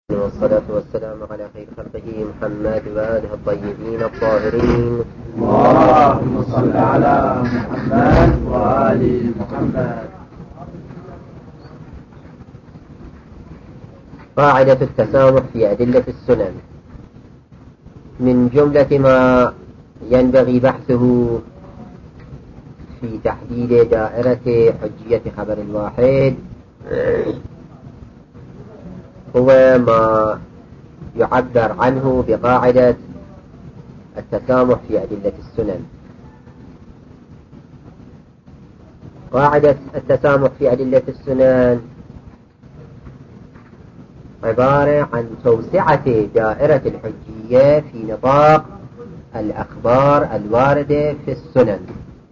والصلاة والسلام على خير خلقه محمد وآله الطيبين الطاهرين. اللهم صل على محمد وآل محمد. قاعدة التسامح في أدلة السنن. من جملة ما ينبغي بحثه في تحديد دائرة حجية خبر الواحد هو ما يعبر عنه بقاعدة التسامح في أدلة السنن. قاعدة التسامح في أدلة السنن عبارة عن توسعة دائرة الحجية في نطاق الأخبار الواردة في السنن.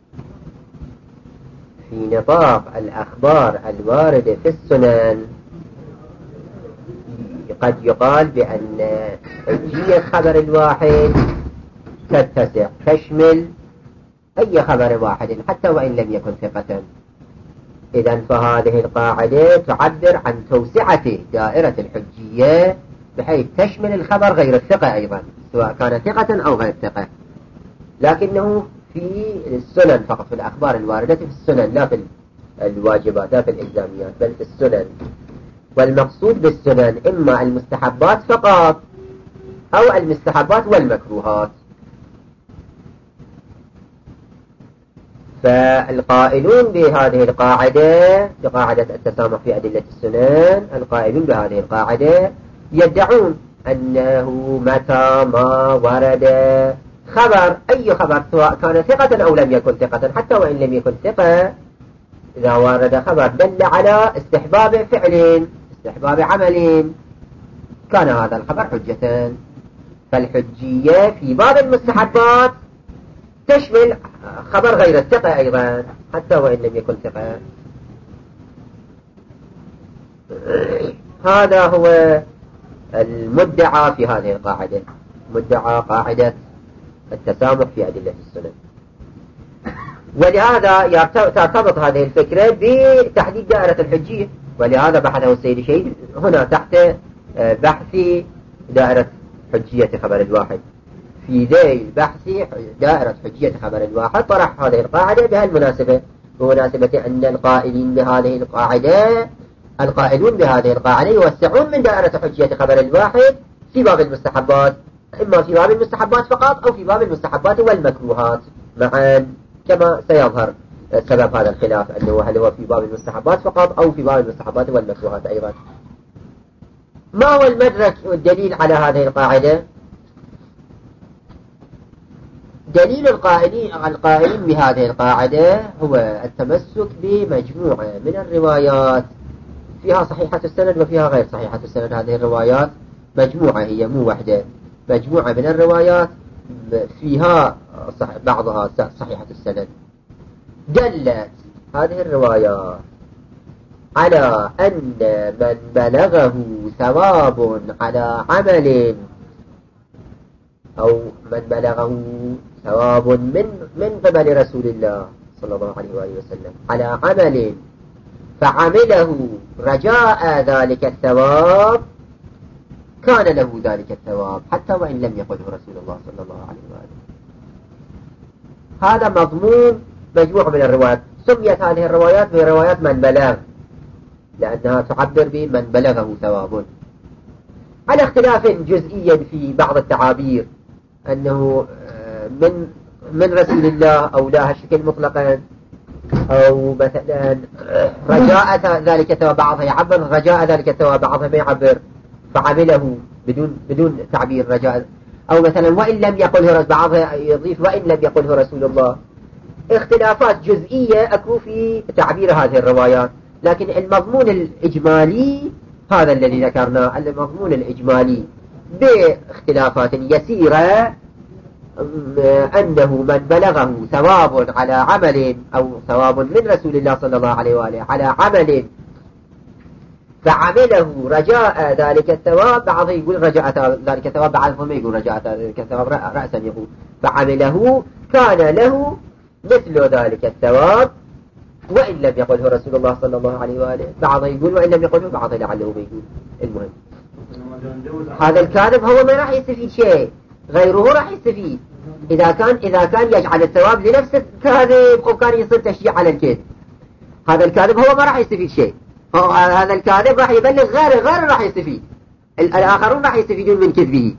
في نطاق الأخبار الواردة في السنن قد يقال بأن حجية خبر الواحد تتسع تشمل أي خبر واحد حتى وإن لم يكن ثقة. إذن فهذه القاعدة تعبر عن توسعة دائرة الحجية بحيث تشمل الخبر غير الثقة أيضا سواء كان ثقة أو غير ثقة، لكنه في السنن فقط، في الأخبار الواردة في السنن، لا في الواجبات لا في الإلزاميات بل في السنن. والمقصود بالسنن إما المستحبات فقط أو المستحبات والمكروهات. فالقائلون بهذه القاعدة بقاعدة التسامح في أدلة السنن، القائلون بهذه القاعدة يدعون أنه متى ما ورد خبر، أي خبر سواء كان ثقة أو لم يكن ثقة، حتى وإن لم يكن ثقة، إذا ورد خبر دل على استحباب فعل استحباب عمل كان هذا الخبر حجة. فالحجية في باب المستحبات تشمل خبر غير الثقة أيضا حتى وإن لم يكن ثقة. هذا هو المدعى في هذه القاعدة، مدعى قاعدة التسامح في أدلة السنن. ولهذا ترتبط هذه الفكرة بتحديد دائرة الحجية، ولهذا بحثه السيد الشهيد هنا تحت بحث دائرة حجية خبر الواحد. في ذيل بحث دائرة حجية خبر الواحد طرح هذه القاعدة بهالمناسبة، بمناسبة أن القائلين بهذه القاعدة، القائلون بهذه القاعدة يوسعون من دائرة حجية خبر الواحد في باب المستحبات، إما في باب المستحبات فقط أو في باب المستحبات والمكروهات معا، كما سيظهر سبب هذا الخلاف أنه هل هو في باب المستحبات فقط أو في باب المستحبات والمكروهات أيضا. ما هو المدرك والدليل على هذه القاعدة؟ دليل القائلين بهذه القاعدة هو التمسك بمجموعة من الروايات فيها صحيحة السند وفيها غير صحيحة السند. هذه الروايات مجموعة، هي مو وحدة، مجموعة من الروايات فيها بعضها صحيحة السند. دلت هذه الروايات على أن من بلغه ثواب على عمل أو من بلغه ثواب من قبل رسول الله صلى الله عليه وآله وسلم على عمل فعمله رجاء ذلك الثواب كان له ذلك الثواب حتى وإن لم يقله رسول الله صلى الله عليه وآله. هذا مضمون مجموعة من الروايات. سميت هذه الروايات بروايات من بلغ لأنها تعبر بمن بلغه ثواب، على اختلاف جزئي في بعض التعابير أنه من رسول الله أو لا هالشكل مطلقا، أو مثلا رجاء ذلك الثواب، بعضها يعبر رجاء ذلك الثواب بعضها ما يعبر فعمله بدون تعبير رجاء، أو مثلا وإن لم يقله بعضها يضيف وإن لم يقله رسول الله. اختلافات جزئية أكو في تعبير هذه الروايات، لكن المضمون الإجمالي هذا الذي ذكرناه، المضمون الإجمالي باختلافات يسيرة أنه من بلغه ثواب على عمل أو ثواب من رسول الله صلى الله عليه وآله على عمل فعمله رجاء ذلك الثواب، بعض يقول رجاء ذلك الثواب، بعضهم يقول رجاء ذلك الثواب رأسا، يقول فعمله كان له مثل ذلك الثواب وإن لم يقله رسول الله صلى الله عليه وآله. بعض يقول وإن لم يقله، بعض لعله يقول. المهم هذا الكاذب هو ما راح يستفيد شيء، غيره راح يستفيد. إذا كان يجعل الثواب لنفس الكاذب أو كان يصير تشجيع على الكذب، هذا الكاذب هو ما راح يستفيد شيء، هذا الكاذب راح يبلغ غيره راح يستفيد، الآخرون راح يستفيدون من كذبه.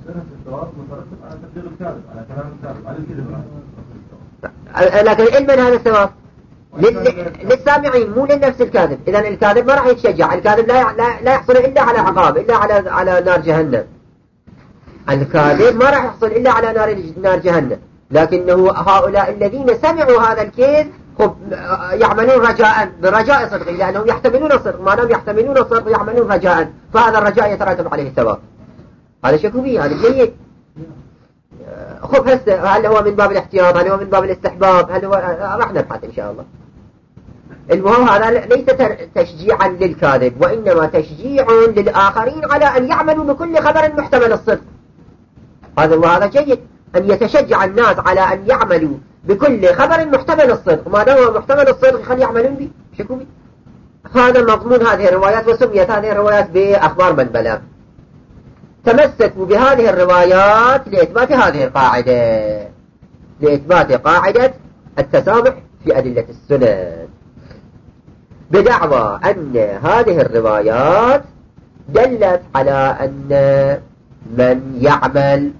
لكن علما هذا الثواب للسامعين مو لنفس الكاذب. إذا الكاذب ما راح يتشجع، الكاذب لا يحصل إلا على عقاب، إلا على نار جهنم. الكاذب ما راح يحصل إلا على نار جهنم، لكنه هؤلاء الذين سمعوا هذا الكذب يعملون برجاء صدقه، لأنهم يحتملون الصدق، ما دام يحتملون الصدق يعملون رجاء، فهذا الرجاء يترتب عليه الثواب. هذا شكو به، هذا جيد. خب هسه هل هو من باب الاحتياط، هل هو من باب الاستحباب، هل هو راح نبحث إن شاء الله. المهم هذا ليس تشجيعا للكاذب، وإنما تشجيع للآخرين على أن يعملوا بكل خبر محتمل الصدق. وهذا جيد، أن يتشجع الناس على أن يعملوا بكل خبر محتمل الصدق، ما دام هو محتمل الصدق خلي يعملون به. شكو به؟ هذا مضمون هذه الروايات، وسميت هذه الروايات بأخبار من بلغ. تمسكوا بهذه الروايات لإثبات هذه القاعدة، لإثبات قاعدة التسامح في أدلة السنن، بدعوى أن هذه الروايات دلت على أن من يعمل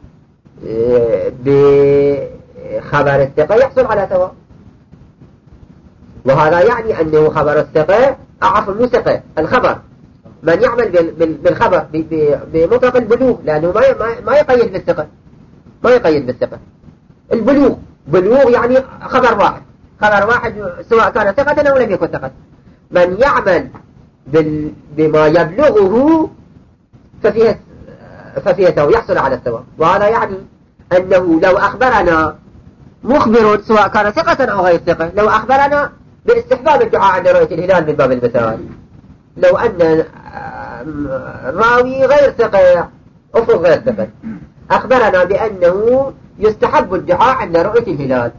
بخبر الثقة يحصل على ثواب. وهذا يعني أنه خبر الثقة عفوا مو ثقة، الخبر، من يعمل بالخبر بمطلق البلوغ، لأنه ما يقيد بالثقة، ما يقيد بالثقة. بلوغ يعني خبر واحد سواء كان ثقة أو لم يكن ثقة. من يعمل بما يبلغه ففيه ثواب، يحصل على الثواب. وهذا يعني أنه لو أخبرنا مخبر سواء كان ثقة أو غير ثقة، لو أخبرنا باستحباب الدعاء عند رؤية الهلال من باب المثال، لو أن راوي غير ثقة أفرض غير ثقة أخبرنا بأنه يستحب الدعاء عند رؤية الهلال،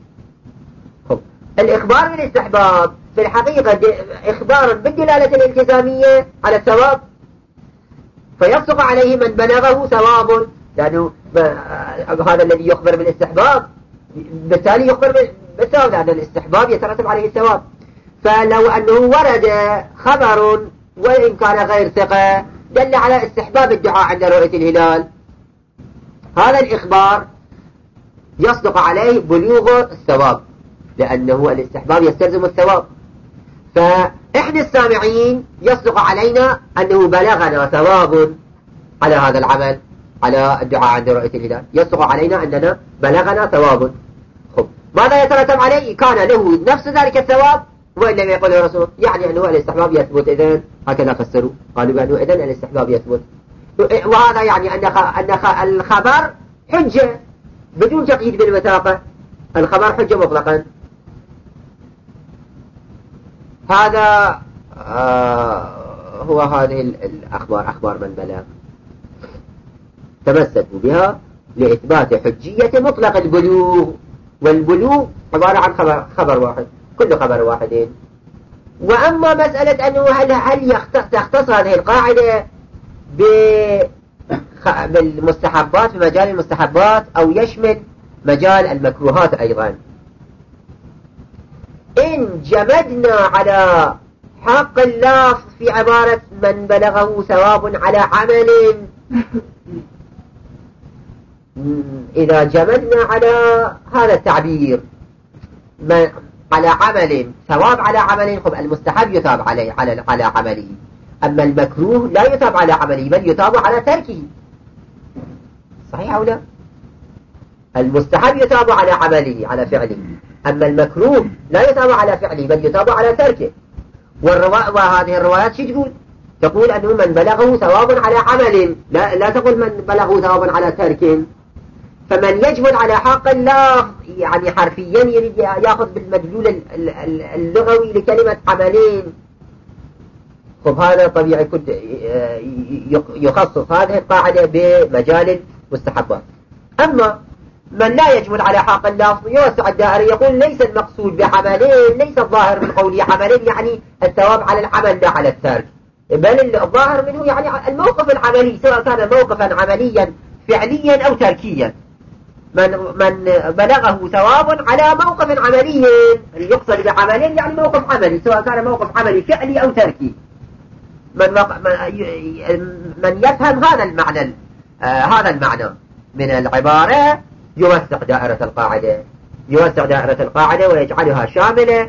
الإخبار بالاستحباب في الحقيقة إخبار بالدلالة الالتزامية على الثواب، فيصدق عليه من بلغه ثواب، لأنه هذا الذي يخبر بالاستحباب بالتالي يخبر بالثواب، لأن الاستحباب يترتب عليه الثواب. فلو أنه ورد خبر وإن كان غير ثقة دل على استحباب الدعاء عند رؤية الهلال، هذا الإخبار يصدق عليه بلوغ الثواب، لأنه الاستحباب يستلزم الثواب. فإحنا السامعين يصدق علينا أنه بلغنا ثواب على هذا العمل، على الدعاء عند رؤية الهلال، يصدق علينا أننا بلغنا ثواب. خب ماذا يترتب عليه؟ كان له نفس ذلك الثواب وإن لم يقله الرسول، يعني أنه الاستحباب يثبت. إذن هكذا فسروا، قالوا بأنه إذن الاستحباب يثبت، وهذا يعني أن الخبر حجة بدون تقييد بالوثاقة، الخبر حجة مطلقا. هذا هو هذه الأخبار، أخبار من بلغ تمسكوا بها لإثبات حجية مطلق البلوغ، والبلوغ عبارة عن خبر واحد، كل خبر واحد. وأما مسألة أنه هل تختص هذه القاعدة بالمستحبات في مجال المستحبات أو يشمل مجال المكروهات أيضا، إن جمدنا على حق الله في عبارة من بلغه ثواب على عمل، إذا جمدنا على هذا التعبير على عمل، ثواب على عمل، خب المستحب يثاب عليه على عمله، أما المكروه لا يثاب على عمله بل يثاب على تركه، صحيح أو لا؟ المستحب يثاب على عمله على فعله، أما المكروه لا يثاب على فعله بل يثاب على تركه. وهذه الروايات شو تقول أنه من بلغه ثواب على عمل، لا تقول من بلغه ثواب على ترك. فمن يجمد على حق الله يعني حرفيا يريد يأخذ بالمدلول اللغوي لكلمة عملين، خب هذا طبيعي كنت يخصص هذه القاعدة بمجال المستحبات. أما من لا يجمد على حق الله يوسع الدائرة، يقول ليس المقصود بعملين، ليس الظاهر من قوله عملين يعني الثواب على العمل لا على الترك، بل الظاهر منه يعني الموقف العملي، سواء كان موقفا عمليا فعليا أو تركيا. من بلغه ثواب على موقف عملي، يقصد بعمل يعني موقف عملي، سواء كان موقف عملي فعلي أو تركي. من يفهم هذا المعنى من العبارة يوسع دائرة القاعدة ويجعلها شاملة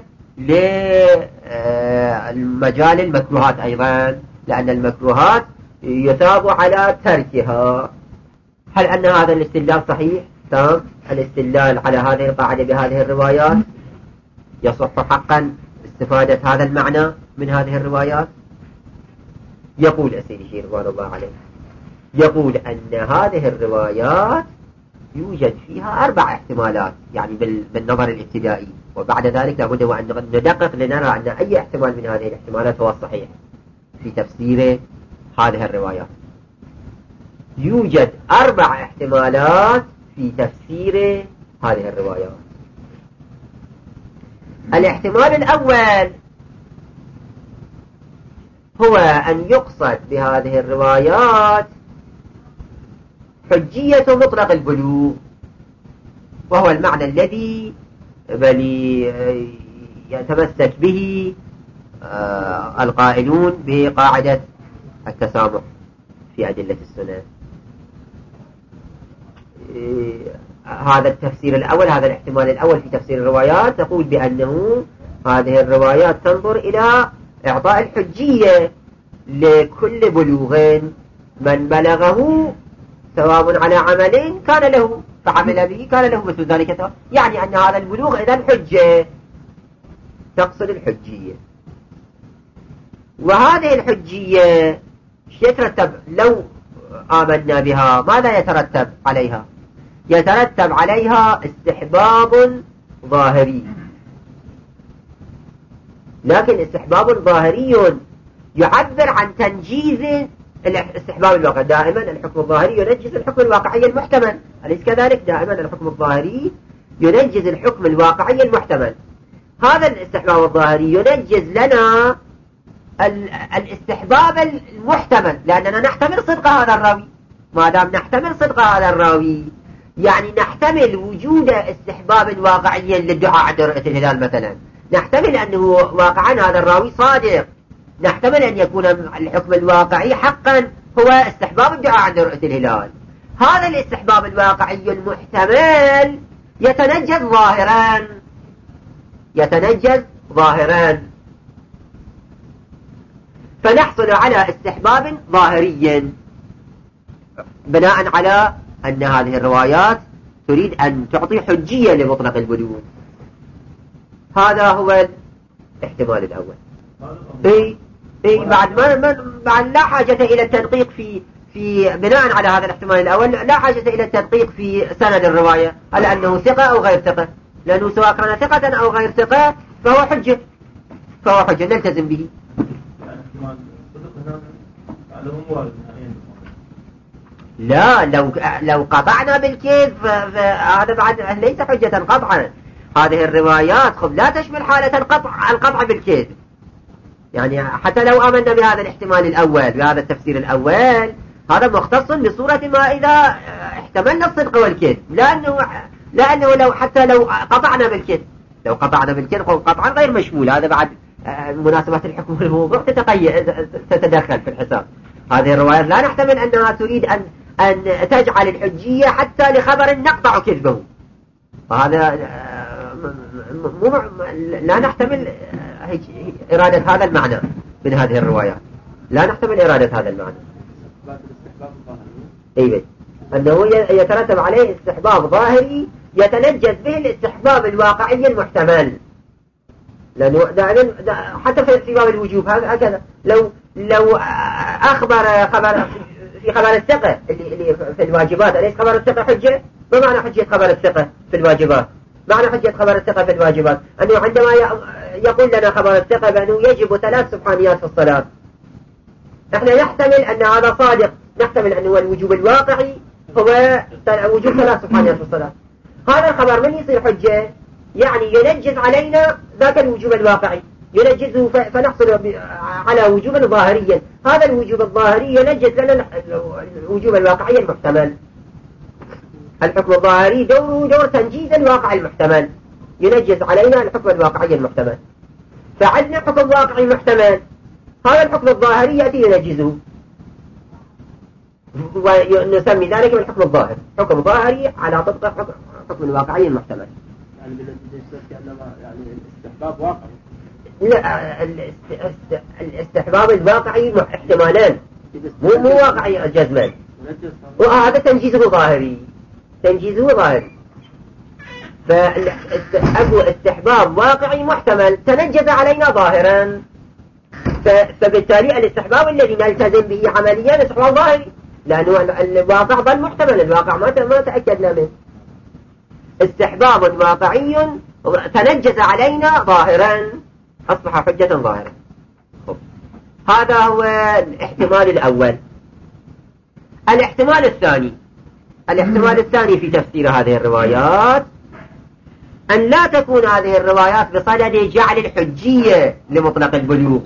لمجال المكروهات أيضا، لأن المكروهات يثاب على تركها. هل أن هذا الاستدلال صحيح؟ تام الاستدلال على هذه القاعدة بهذه الروايات؟ يصح حقا استفادة هذا المعنى من هذه الروايات؟ يقول السيد الشيخ رضوان الله عليه، يقول أن هذه الروايات يوجد فيها 4 احتمالات، يعني بالنظر الابتدائي، وبعد ذلك لابد وأن ندقق لنرى أن أي احتمال من هذه الاحتمالات هو الصحيح في تفسير هذه الروايات. يوجد 4 احتمالات في تفسير هذه الروايات. الاحتمال الأول هو أن يقصد بهذه الروايات حجية مطلق البلوغ، وهو المعنى الذي بل يتمسك به القائلون بقاعدة التسامح في أدلة السنة. هذا التفسير الأول، هذا الاحتمال الأول في تفسير الروايات، تقول بأنه هذه الروايات تنظر إلى إعطاء الحجية لكل بلوغ من بلغه ثواب على عمل كان له فعمل به كان له مثل ذلك، يعني أن هذا البلوغ إذن حجة، تقصد الحجية. وهذه الحجية يترتب لو آمنا بها ماذا يترتب عليها؟ يترتب عليها استحباب ظاهري، لكن استحباب ظاهري يعبر عن تنجيز الاستحباب الواقعي. دائما الحكم الظاهري ينجز الحكم الواقعي المحتمل، أليس كذلك؟ دائما الحكم الظاهري ينجز الحكم الواقعي المحتمل. هذا الاستحباب الظاهري ينجز لنا الاستحباب المحتمل، لأننا نحتمل صدق هذا الراوي. ما دام نحتمل صدق هذا الراوي يعني نحتمل وجود استحباب واقعي للدعاء عند رؤية الهلال مثلا، نحتمل أنه واقعا هذا الراوي صادق، نحتمل أن يكون الحكم الواقعي حقا هو استحباب الدعاء عند رؤية الهلال. هذا الاستحباب الواقعي المحتمل يتنجز ظاهرا، فنحصل على استحباب ظاهري بناء على أن هذه الروايات تريد أن تعطي حجية لمطلق البلوغ. هذا هو الاحتمال الأول. بعد لا حاجة إلى التدقيق في بناء على هذا الاحتمال الأول، لا حاجة إلى التدقيق في سند الرواية، هل أنه ثقة أو غير ثقة، لأنه سواء كان ثقة أو غير ثقة فهو حجة نلتزم به. لا، لو قطعنا بالكذب هذا بعد ليس حجة قطعا. هذه الروايات لا تشمل حالة القطع بالكذب، يعني حتى لو آمنا بهذا الاحتمال الأول بهذا التفسير الأول هذا مختص بصورة ما إذا احتملنا الصدق والكذب، لأنه لو قطعنا بالكذب قطعا غير مشمول. هذا بعد مناسبات الحكم والموضوع تتدخل في الحساب. هذه الروايات لا نحتمل أنها تريد أن تجعل الحجية حتى لخبر نقطع كذبه، فهذا لا نحتمل إرادة هذا المعنى من هذه الروايات، لا نحتمل إرادة هذا المعنى. أنه يترتب عليه استحباب ظاهري يتنجز به الاستحباب الواقعي المحتمل، لأنه دائما حتى في باب الوجوب هكذا. لو أخبر في خبر الثقة اللي في الواجبات، أليس خبر الثقة حجة؟ ما معنى حجة خبر الثقة في الواجبات؟ معنى حجة خبر الثقة في الواجبات أنه عندما يقول لنا خبر الثقة بأنه يجب 3 سبحانيات في الصلاة، نحن نحتمل أن هذا صادق، نحتمل أنه الوجوب الواقعي هو وجوب 3 سبحانيات في الصلاة. هذا الخبر من يصير حجة؟ يعني ينجز علينا ذاك الوجوب الواقعي، ينجزه فنحصل على وجوبا ظاهريا. هذا الوجوب الظاهري ينجز لنا الوجوب الواقعي المحتمل. الحكم الظاهري دوره دور تنجيز الواقع المحتمل، ينجز علينا الحكم الواقعي المحتمل. فعندنا حكم واقعي محتمل، هذا الحكم الظاهري يأتي ينجزه، ونسمي ذلك بالحكم الظاهر، حكم ظاهري على طبق حكم واقعي محتمل. يعني كأنما يعني الاستحباب واقعي. لا، الاستحباب الواقعي احتمالان، مو واقعي جزما، وهذا تنجيزه ظاهري، تنجيزه ظاهري. فأبو استحباب واقعي محتمل تنجز علينا ظاهرا، فبالتالي الاستحباب الذي نلتزم به عمليا استحباب ظاهري، لأنه الواقع ظل محتمل، الواقع ما تأكدنا منه. استحباب واقعي تنجز علينا ظاهرا أصبح حجة ظاهرة. هذا هو الاحتمال الأول. الاحتمال الثاني في تفسير هذه الروايات أن لا تكون هذه الروايات بصدد جعل الحجية لمطلق البلوغ،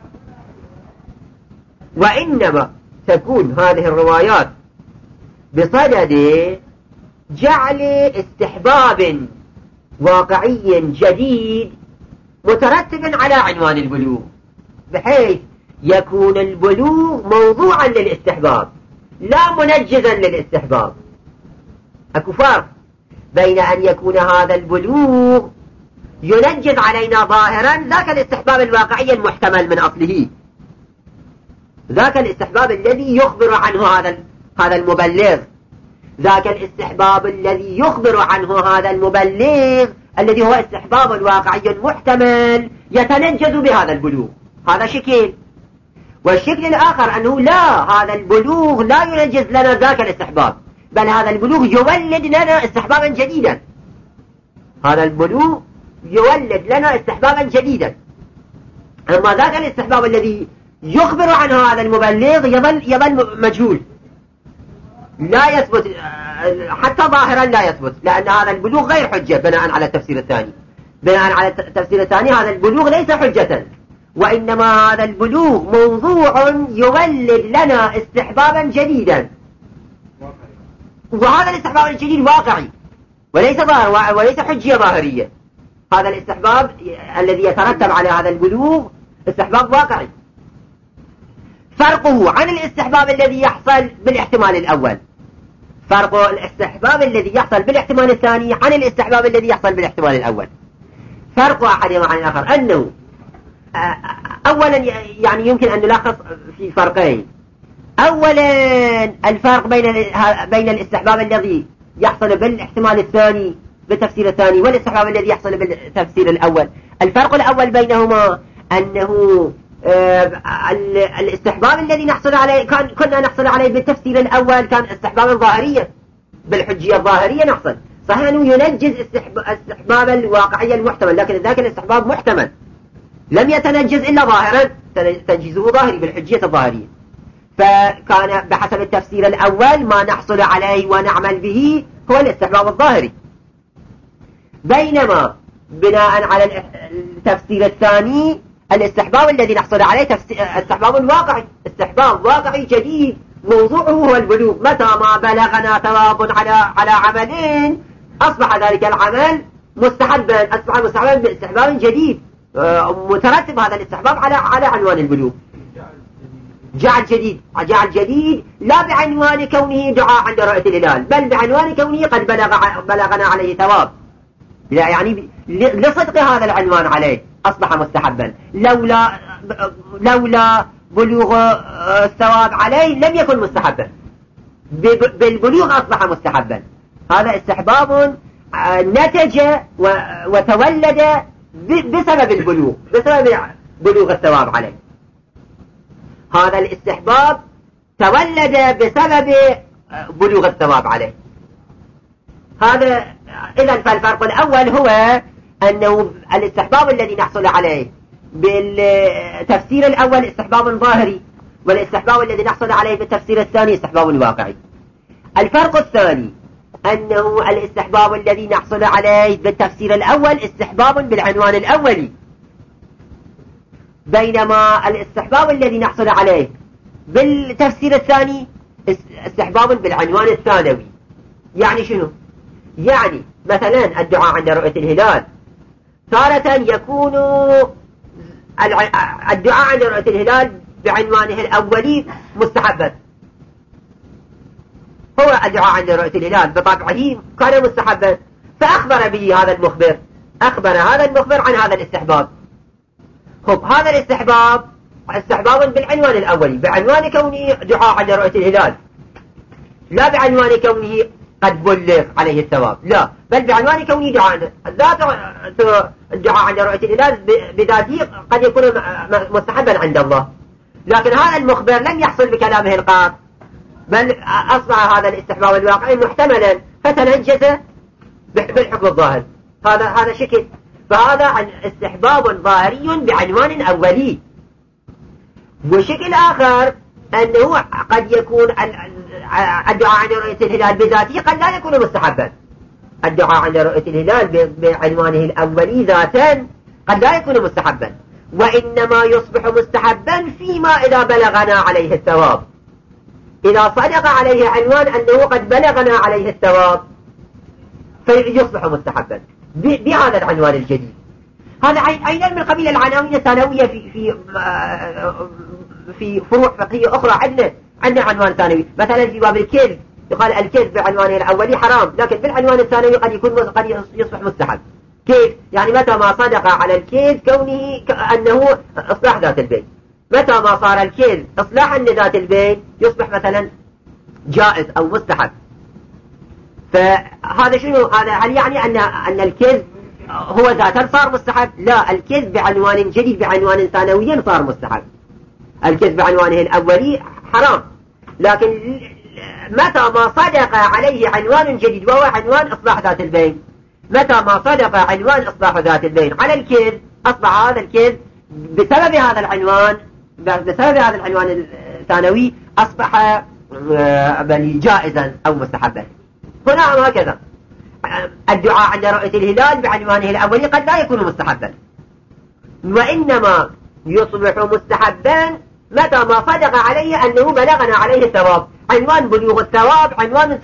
وإنما تكون هذه الروايات بصدد جعل استحباب واقعي جديد مترتب على عنوان البلوغ، بحيث يكون البلوغ موضوعا للاستحباب لا منجزا للاستحباب. أكو فرق بين أن يكون هذا البلوغ ينجز علينا ظاهرا ذاك الاستحباب الواقعي المحتمل من أصله، ذاك الاستحباب الذي يخبر عنه هذا المبلغ، ذاك الاستحباب الذي يخبر عنه هذا المبلغ الذي هو استحباب واقعي محتمل يتنجز بهذا البلوغ. هذا شكل. والشكل الآخر أنه لا، هذا البلوغ لا ينجز لنا ذاك الاستحباب، بل هذا البلوغ يولد لنا استحبابا جديدا. هذا البلوغ يولد لنا استحبابا جديدا. أما ذاك الاستحباب الذي يخبر عنه هذا المبلغ يظل مجهول، لا يثبت حتى ظاهرا، لا يثبت، لأن هذا البلوغ غير حجة بناء على التفسير الثاني. بناء على التفسير الثاني هذا البلوغ ليس حجة، وإنما هذا البلوغ موضوع يولد لنا استحبابا جديدا، وهذا الاستحباب الجديد واقعي وليس ظاهر وليس حجية ظاهرية. هذا الاستحباب الذي يترتب على هذا البلوغ استحباب واقعي. فرقه عن الاستحباب الذي يحصل بالاحتمال الأول، فرق الاستحباب الذي يحصل بالاحتمال الثاني عن الاستحباب الذي يحصل بالاحتمال الأول. فرق أحدهما عن الآخر أنه أولا يعني يمكن أن نلخص في فرقين. أولا الفرق بين الاستحباب الذي يحصل بالاحتمال الثاني بالتفسير الثاني والاستحباب الذي يحصل بالتفسير الأول. الفرق الأول بينهما أنه الاستحباب الذي نحصل عليه كنا نحصل عليه بالتفسير الأول كان استحبابا ظاهريا، بالحجية الظاهرية نحصل، صحيح أنه ينجز استحباب الواقعية المحتمل، لكن ذاك الاستحباب محتمل لم يتنجز إلا ظاهرا، تنجيزه ظاهري بالحجية الظاهرية. فكان بحسب التفسير الأول ما نحصل عليه ونعمل به هو الاستحباب الظاهري، بينما بناء على التفسير الثاني الاستحباب الذي نحصل عليه استحباب واقعي، استحباب واقعي جديد موضوعه هو البلوغ. متى ما بلغنا ثواب على عملين أصبح ذلك العمل مستحبا، أصبح مستحبا باستحباب جديد مترتب هذا الاستحباب على عنوان البلوغ. جعل جديد لا بعنوان كونه دعاء عند رؤية الهلال، بل بعنوان كونه قد بلغنا عليه ثواب، يعني لصدق هذا العنوان عليه أصبح مستحبا. لولا بلوغ الثواب عليه لم يكن مستحبا، بالبلوغ أصبح مستحبا. هذا استحباب نتج وتولد بسبب البلوغ، بسبب بلوغ الثواب عليه. هذا الاستحباب تولد بسبب بلوغ الثواب عليه. هذا إذن فالفرق الأول هو أنه الاستحباب الذي نحصل عليه بالتفسير الأول استحباب ظاهري، والاستحباب الذي نحصل عليه بالتفسير الثاني استحباب واقعي. الفرق الثاني أنه الاستحباب الذي نحصل عليه بالتفسير الأول استحباب بالعنوان الأولي، بينما الاستحباب الذي نحصل عليه بالتفسير الثاني استحباب بالعنوان الثانوي. يعني شنو؟ يعني مثلا الدعاء عند رؤية الهلال تارة يكون الدعاء عند رؤية الهلال بعنوانه الأولي مستحبا. هو الدعاء عند رؤية الهلال بطبعه كان مستحبا، فأخبر به هذا المخبر، أخبر هذا المخبر عن هذا الاستحباب. خب هذا الاستحباب استحباب بالعنوان الأولي، بعنوان كونه دعاء عند رؤية الهلال، لا بعنوان كونه قد بلغ عليه الثواب، لا، بل بعنوان كونه دعاء. ذات الدعاء عند رؤية الهلال بذاته قد يكون مستحبا عند الله، لكن هذا المخبر لم يحصل بكلامه القاط، بل أصبح هذا الاستحباب الواقعي محتملا فتنجز بالحكم الظاهر. هذا شكل، فهذا عن استحباب ظاهري بعنوان أولي. وشكل آخر أنه قد يكون الدعاء عند رؤية الهلال بذاته قد لا يكون مستحبا. الدعاء عند رؤية الهلال بعنوانه الأولي ذاتا قد لا يكون مستحبا، وإنما يصبح مستحبا فيما إذا بلغنا عليه الثواب. إذا صدق عليه عنوان أنه قد بلغنا عليه الثواب فيصبح مستحبا بهذا العنوان الجديد. هذا أيضا من قبيل العناوين الثانوية في فروع فقهية أخرى. عندنا عنوان ثانوي، مثلا في باب الكذب يقال الكذب بعنوانه الأولي حرام، لكن بالعنوان الثانوي قد يصبح مستحب. كيف؟ يعني متى ما صدق على الكذب كونه كأنه إصلاح ذات البين، متى ما صار الكذب إصلاحا لذات البين يصبح مثلا جائز أو مستحب. فهذا شنو؟ هل يعني أن الكذب هو ذاتا صار مستحب؟ لا، الكذب بعنوان جديد بعنوان ثانوي صار مستحب. الكذب بعنوانه الأولي حرام، لكن متى ما صدق عليه عنوان جديد وهو عنوان إصلاح ذات البين، متى ما صدق عنوان إصلاح ذات البين على الكذب أصبح هذا الكذب بسبب هذا العنوان الثانوي أصبح جائزا أو مستحبا. هنا هكذا الدعاء عند رؤية الهلال بعنوانه الأولي قد لا يكون مستحبا، وإنما يصبح مستحبا متى ما صدق عليه أنه بلغنا عليه الثواب. عنوان بلوغ الثواب عنوان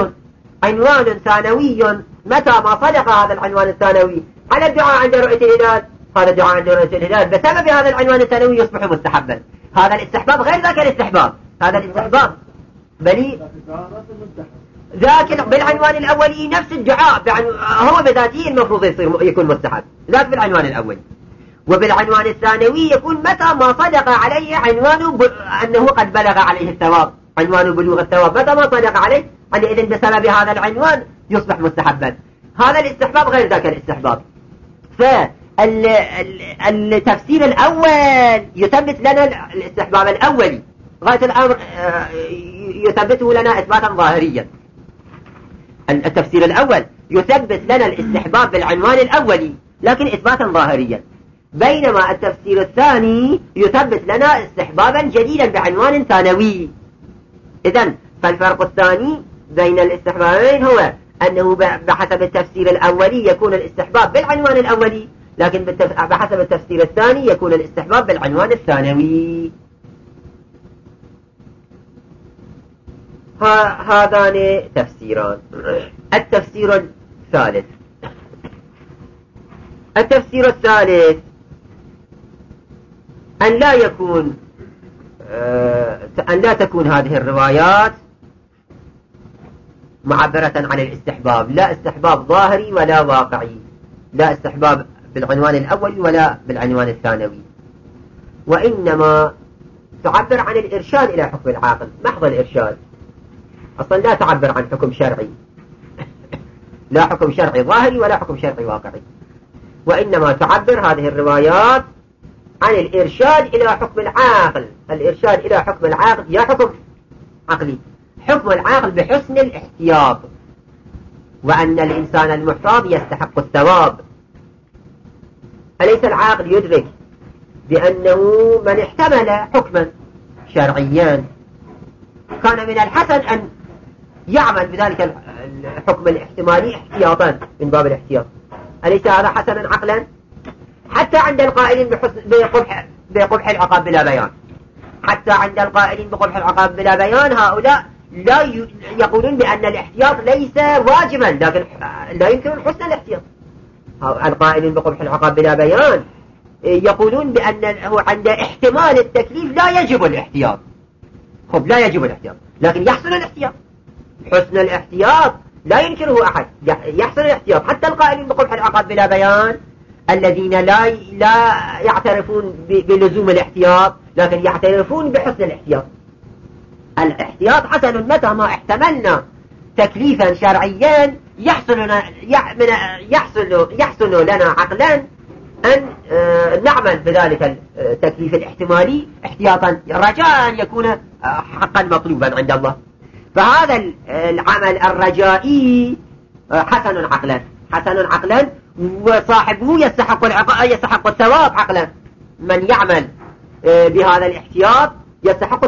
ثانوي متى ما صدق هذا العنوان الثانوي على الدعاء عند رؤية الهلال، هذا الدعاء عند رؤية الهلال بسبب هذا العنوان الثانوي يصبح مستحبا. هذا الاستحباب غير ذاك الاستحباب، هذا الاستحباب بل ذاك بالعنوان الأولي نفس الدعاء هو بذاته المفروض يكون مستحب، ذاك بالعنوان الأولي. وبالعنوان الثانوي يكون متى ما صدق عليه عنوان أنه قد بلغ عليه الثواب، عنوان بلوغ الثواب متى ما صدق عليه، إذن بسبب هذا العنوان يصبح مستحبا. هذا الاستحباب غير ذاك الاستحباب. فالتفسير الأول يثبت لنا الاستحباب الأولي غاية الأمر، يثبته لنا إثباتا ظاهريا. التفسير الأول يثبت لنا الاستحباب بالعنوان الأولي لكن إثباتا ظاهريا، بينما التفسير الثاني يثبت لنا استحبابا جديدا بعنوان ثانوي. إذن فالفرق الثاني بين الاستحبابين هو أنه بحسب التفسير الأولي يكون الاستحباب بالعنوان الأولي، لكن بحسب التفسير الثاني يكون الاستحباب بالعنوان الثانوي. هذان تفسيران. التفسير الثالث أن لا تكون هذه الروايات معبرة عن الاستحباب، لا استحباب ظاهري ولا واقعي، لا استحباب بالعنوان الأول ولا بالعنوان الثانوي، وإنما تعبر عن الإرشاد إلى حكم العاقل، محض الإرشاد، أصلا لا تعبر عن حكم شرعي، لا حكم شرعي ظاهري ولا حكم شرعي واقعي، وإنما تعبر هذه الروايات عن الإرشاد إلى حكم العاقل. الإرشاد إلى حكم العاقل يا حكم عقلي، حكم العاقل بحسن الاحتياط، وأن الإنسان المحتاط يستحق الثواب. أليس العاقل يدرك بأنه من احتمل حكما شرعيا كان من الحسن أن يعمل بذلك الحكم الاحتمالي احتياطا من باب الاحتياط؟ أليس هذا حسنا عقلا؟ حتى عند القائلين بقبح بقبح العقاب بلا بيان. حتى عند القائلين بقبح العقاب بلا بيان هؤلاء لا يقولون بأن الاحتياط ليس واجبا، لكن لا يمكن حسن الاحتياط. القائلين بقبح العقاب بلا بيان يقولون بأنه عند احتمال التكليف لا يجب الاحتياط. خب لا يجب الاحتياط، لكن يحصل الاحتياط. حسن الاحتياط لا ينكره أحد، يحصل الاحتياط. حتى القائلين بقبح العقاب بلا بيان الذين لا يعترفون بلزوم الاحتياط، لكن يعترفون بحسن الاحتياط. الاحتياط حسن متى ما احتملنا تكليفا شرعيا يحصل لنا عقلا أن نعمل بذلك التكليف الاحتمالي احتياطا رجاء أن يكون حقا مطلوبا عند الله. فهذا العمل الرجائي حسن عقلا، وصاحبه يستحق الثواب عقلا. من يعمل بهذا الاحتياط يستحق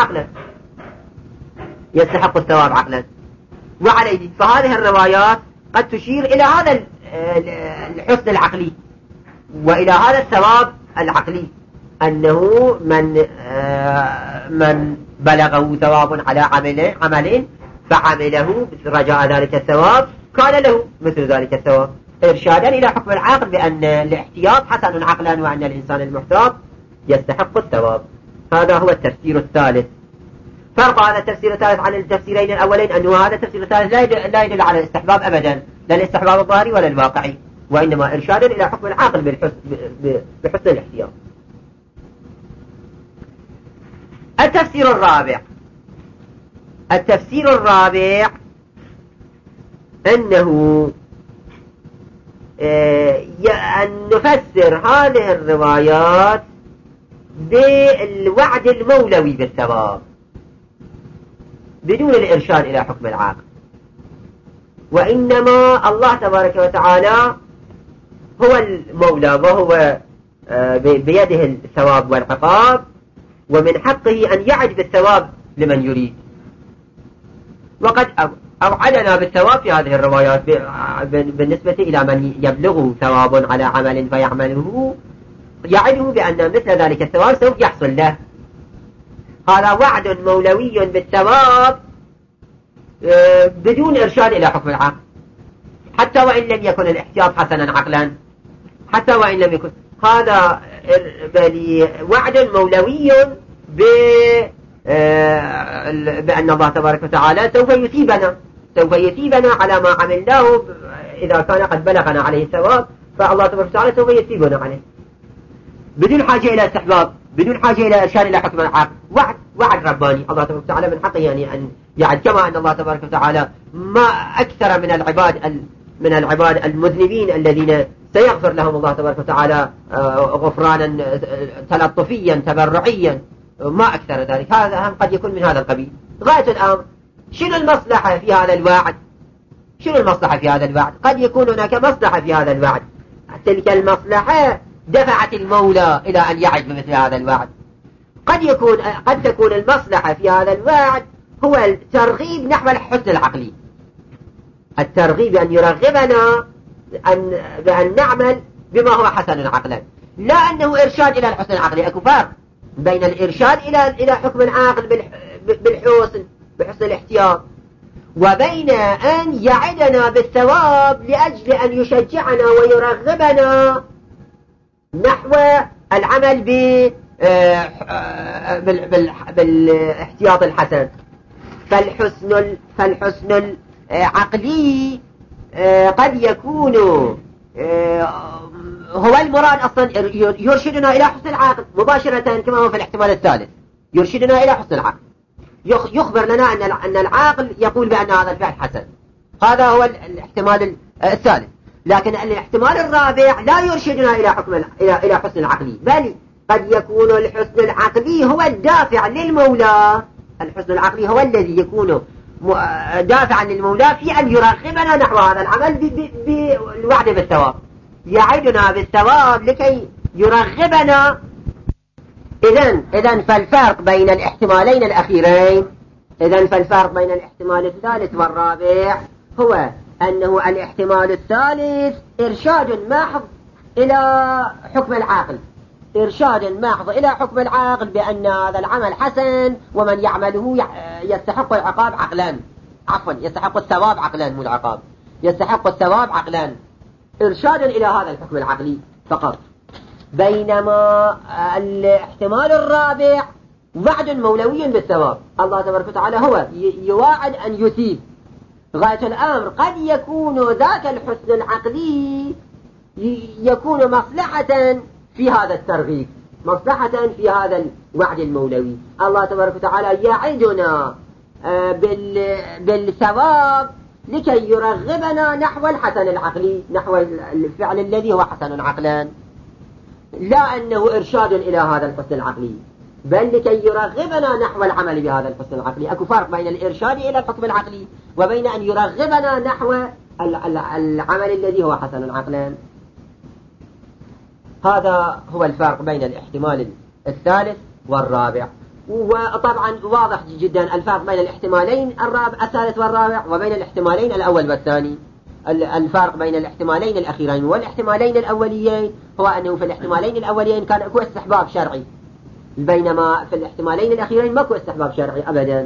الثواب عقلا. وعليه فهذه الروايات قد تشير إلى هذا الحسن العقلي وإلى هذا الثواب العقلي، أنه من بلغه ثواب على عمل فعمله رجاء ذلك الثواب كان له مثل ذلك الثواب، إرشادا إلى حكم العاقل بأن الاحتياط حسن عقلا وأن الإنسان المحتاط يستحق الثواب. هذا هو التفسير الثالث. فرق هذا التفسير الثالث عن التفسيرين الأولين أنه هذا التفسير الثالث لا يدل على الاستحباب أبدا، لا الاستحباب الظاهري ولا الواقعي، وإنما إرشادا إلى حكم العاقل بحسن الاحتياط. التفسير الرابع أنه أن نفسر هذه الروايات بالوعد المولوي بالثواب بدون الإرشاد إلى حكم العاقل، وإنما الله تبارك وتعالى هو المولى وهو بيده الثواب والعقاب، ومن حقه أن يعد بالثواب لمن يريد. وقد أوعدنا بالثواب في هذه الروايات بالنسبة إلى من يبلغه ثواب على عمل فيعمله، يعده بأن مثل ذلك الثواب سوف يحصل له. هذا وعد مولوي بالثواب بدون إرشاد إلى حكم العقل، حتى وإن لم يكن الاحتياط حسنا عقلا، حتى وإن لم يكن هذا وعد مولوي بأن الله تبارك وتعالى سوف يثيبنا على ما عملناه. إذا كان قد بلغنا عليه الثواب فالله تبارك وتعالى سوف يثيبنا عليه بدون حاجة إلى استحباب، بدون حاجة إلى إرشاد إلى حكم العقل. وعد رباني. الله تبارك وتعالى من حقه يعني أن يعد، كما أن الله تبارك وتعالى ما أكثر من العباد المذنبين الذين سيغفر لهم الله تبارك وتعالى غفرانا تلطفيا تبرعيا، ما أكثر ذلك. هذا هم قد يكون من هذا القبيل. غاية الأمر شنو المصلحة في هذا الوعد؟ قد يكون هناك مصلحة في هذا الوعد، تلك المصلحة دفعت المولى إلى أن يعد بمثل هذا الوعد. قد تكون المصلحة في هذا الوعد هو الترغيب نحو الحسن العقلي، الترغيب أن يرغبنا بأن نعمل بما هو حسن عقلا، لا أنه إرشاد إلى الحسن العقلي. أكو فرق بين الإرشاد إلى حكم العاقل بحسن الاحتياط، وبين أن يعدنا بالثواب لأجل أن يشجعنا ويرغبنا نحو العمل بالاحتياط الحسن. فالحسن العقلي قد يكون هو المراد أصلا، يرشدنا إلى حسن العقل مباشرة كما هو في الاحتمال الثالث، يرشدنا إلى حسن العقل، يخبر لنا أن العاقل يقول بأن هذا الفعل حسن. هذا هو الاحتمال الثالث. لكن الاحتمال الرابع لا يرشدنا إلى حسن العقلي، بل قد يكون الحسن العقلي هو الدافع للمولى. الحسن العقلي هو الذي يكون دافعا للمولى في أن يرغبنا نحو هذا العمل بالوعد بالثواب، يعدنا بالثواب لكي يرغبنا. إذن فالفرق بين الاحتمالين الأخيرين، فالفرق بين الاحتمال الثالث والرابع هو أنه الاحتمال الثالث إرشاد محض إلى حكم العاقل، إرشاد محض إلى حكم العقل بأن هذا العمل حسن ومن يعمله يستحق العقاب عقلا، عفوا يستحق الثواب عقلا مو العقاب، يستحق الثواب عقلا، إرشادا إلى هذا الحكم العقلي فقط. بينما الاحتمال الرابع وعد مولوي بالثواب، الله تبارك وتعالى هو يواعد أن يثيب. غاية الأمر قد يكون ذاك الحسن العقلي يكون مصلحة في هذا الترغيب، مصلحة في هذا الوعد المولوي. الله تبارك وتعالى يعدنا بالثواب لكي يرغبنا نحو الحسن العقلي، نحو الفعل الذي هو حسن عقلا، لا أنه إرشاد إلى هذا الحسن العقلي، بل لكي يرغبنا نحو العمل بهذا الحسن العقلي. أكو فرق بين الإرشاد إلى الحكم العقلي وبين أن يرغبنا نحو العمل الذي هو حسن عقلا. هذا هو الفرق بين الاحتمال الثالث والرابع. وطبعا واضح جدا الفرق بين الاحتمالين الثالث والرابع وبين الاحتمالين الأول والثاني. الفرق بين الاحتمالين الأخيرين والاحتمالين الأوليين هو أنه في الاحتمالين الأوليين كان اكو استحباب شرعي، بينما في الاحتمالين الأخيرين ماكو استحباب شرعي أبدا.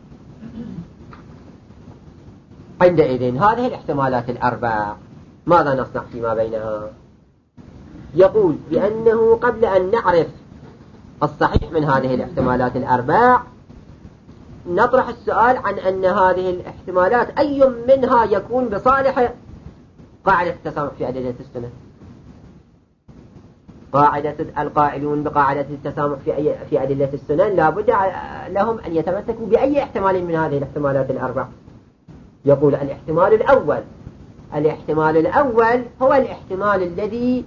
عندئذ هذه الاحتمالات الأربع ماذا نصنع فيما بينها؟ يقول بأنه قبل أن نعرف الصحيح من هذه الاحتمالات الأربع نطرح السؤال عن أن هذه الاحتمالات أي منها يكون بصالح قاعدة التسامح في أدلة السنة. قاعدة القائلون بقاعدة التسامح في أدلة السنة لا بد لهم أن يتمسكوا بأي احتمال من هذه الاحتمالات الأربع. يقول الاحتمال الأول، الاحتمال الأول هو الاحتمال الذي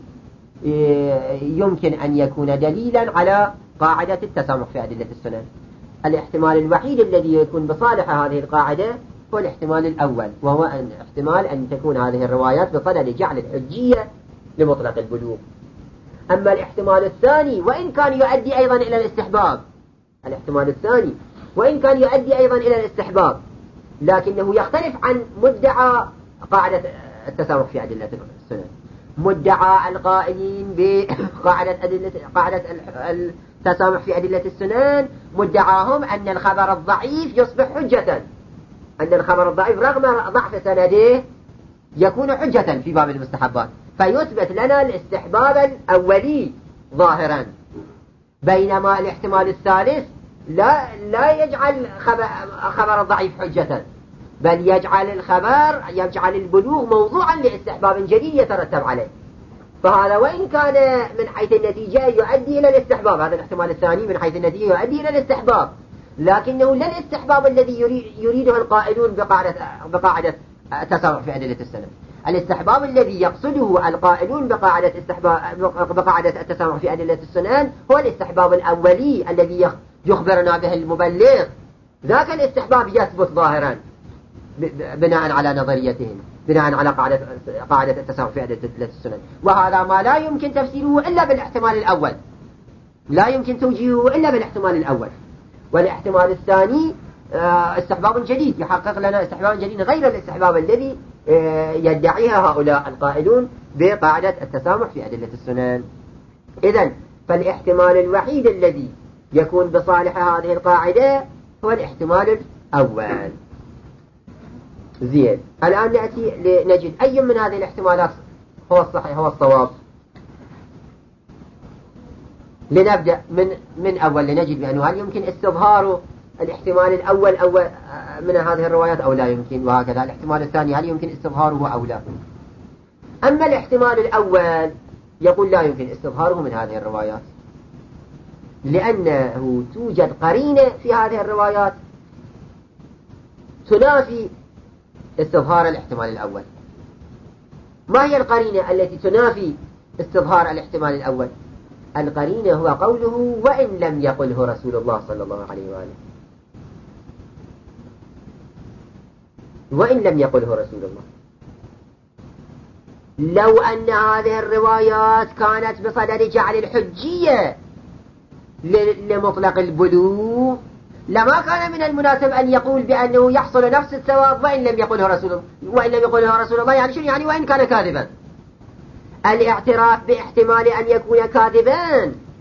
يمكن أن يكون دليلا على قاعدة التسامح في أدلة السنن. الاحتمال الوحيد الذي يكون بصالح هذه القاعدة هو الاحتمال الأول، وهو احتمال أن تكون هذه الروايات بصدد جعل الحجية لمطلق البلوغ. أما الاحتمال الثاني وإن كان يؤدي أيضا إلى الاستحباب، الاحتمال الثاني وإن كان يؤدي أيضا إلى الاستحباب لكنه يختلف عن مدعى قاعدة التسامح في أدلة السنن. مدعى القائلين بقاعدة قاعدة التسامح في أدلة السنن مدعاهم أن الخبر الضعيف يصبح حجة، أن الخبر الضعيف رغم ضعف سنده يكون حجة في باب المستحبات، فيثبت لنا الاستحباب الأولي ظاهرا. بينما الاحتمال الثالث لا يجعل خبر الضعيف حجة، بل يجعل البلوغ موضوعا لاستحباب جديد يترتب عليه. فهذا وإن كان من حيث النتيجة يؤدي إلى الاستحباب، هذا الاحتمال الثاني من حيث النتيجة يؤدي إلى الاستحباب، لكنه لا الاستحباب الذي يريده القائلون بقاعدة التسامح في أدلة السنة. الاستحباب الذي يقصده القائلون بقاعدة التسامح في أدلة السنن هو الاستحباب الأولي الذي يخبرنا به المبلغ. ذاك الاستحباب يثبت ظاهرا بناء على نظريتهم، بناء على قاعدة التسامح في أدلة السنن، وهذا ما لا يمكن تفسيره إلا بالاحتمال الأول، لا يمكن توجيهه إلا بالاحتمال الأول. والاحتمال الثاني استحباب جديد يحقق لنا استحباب جديد غير الاستحباب الذي يدعيها هؤلاء القائلون بقاعدة التسامح في أدلة السنن. إذن فالاحتمال الوحيد الذي يكون بصالح هذه القاعدة هو الاحتمال الأول. زين، الآن نأتي لنجد أي من هذه الاحتمالات هو الصحيح هو الصواب. لنبدأ من أول لنجد بأنه هل يمكن استظهار الاحتمال الأول من هذه الروايات أو لا يمكن، وهكذا الاحتمال الثاني هل يمكن استظهاره أو لا. أما الاحتمال الأول يقول لا يمكن استظهاره من هذه الروايات، لأنه توجد قرينة في هذه الروايات تنافي استظهار الاحتمال الأول. ما هي القرينة التي تنافي استظهار الاحتمال الأول؟ القرينة هو قوله وإن لم يقله رسول الله صلى الله عليه وآله، وإن لم يقله رسول الله. لو أن هذه الروايات كانت بصدد جعل الحجية لمطلق البلوغ لما كان من المناسب أن يقول بأنه يحصل نفس الثواب وإن لم يقله رسول الله. وإن لم يقله رسول الله يعني شنو؟ يعني وإن كان كاذبا. الاعتراف باحتمال أن يكون كاذبا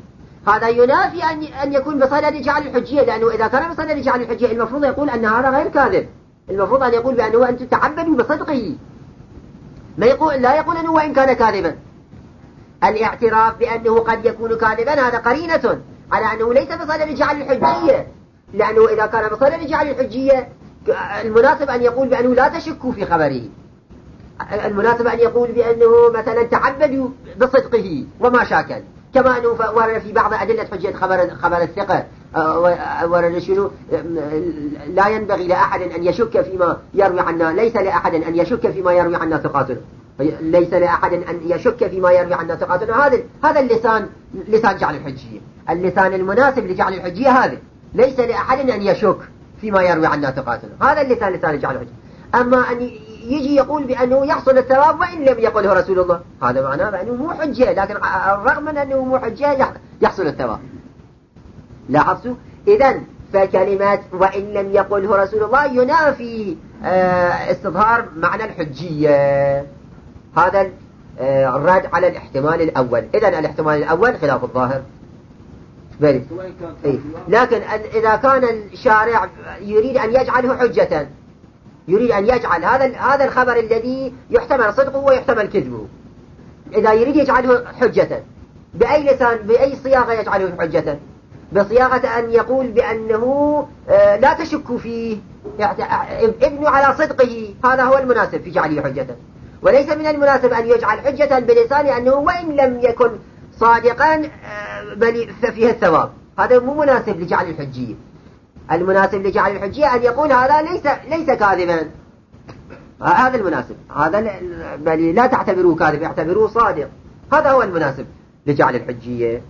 هذا ينافي أن يكون بصدد جعل الحجية، لأنه إذا كان بصدد جعل الحجية المفروض يقول أن هذا غير كاذب، المفروض أن يقول بأنه أنتم تعبدوا بصدقه، ما يقول لا يقول أنه وإن كان كاذبا. الاعتراف بأنه قد يكون كاذبا هذا قرينة على أنه ليس بصدد جعل الحجية، لأنه إذا كان بصدد جعل الحجية المناسب أن يقول بأنه لا تشكوا في خبره، المناسب أن يقول بأنه مثلا تعبدوا بصدقه وما شاكل، كما أنه ورد في بعض أدلة حجية خبر الثقة، ورد شنو لا ينبغي لأحد أن يشك فيما يروي عنا، ليس لأحد أن يشك فيما يروي عنا ثقاتنا، ليس لأحد أن يشك فيما يروي عنا ثقاتنا. هذا اللسان لسان جعل الحجية، اللسان المناسب لجعل الحجية هذا، ليس لأحد أن يشك فيما يروي عنا ثقاتنا، هذا اللسان لسان جعل الحجية. أما أن يجي يقول بأنه يحصل الثواب وإن لم يقله رسول الله، هذا معناه بأنه مو حجة، لكن رغم من أنه مو حجة يحصل الثواب. لاحظتوا؟ إذن فكلمة وإن لم يقله رسول الله ينافي استظهار معنى الحجية. هذا الرد على الاحتمال الأول. إذن الاحتمال الأول خلاف الظاهر. إيه؟ لكن إذا كان الشارع يريد أن يجعله حجة، يريد أن يجعل هذا الخبر الذي يحتمل صدقه ويحتمل كذبه، إذا يريد يجعله حجة بأي لسان بأي صياغة يجعله حجة؟ بصياغة أن يقول بأنه لا تشكوا فيه، ابنوا على صدقه، هذا هو المناسب في جعله حجة. وليس من المناسب أن يجعل حجة بلسان أنه وإن لم يكن صادقا بل فيه الثواب، هذا مو مناسب لجعل الحجية. المناسب لجعل الحجية أن يقول هذا ليس كاذبا، هذا المناسب، هذا بل لا تعتبروه كاذب، اعتبروه صادق، هذا هو المناسب لجعل الحجية.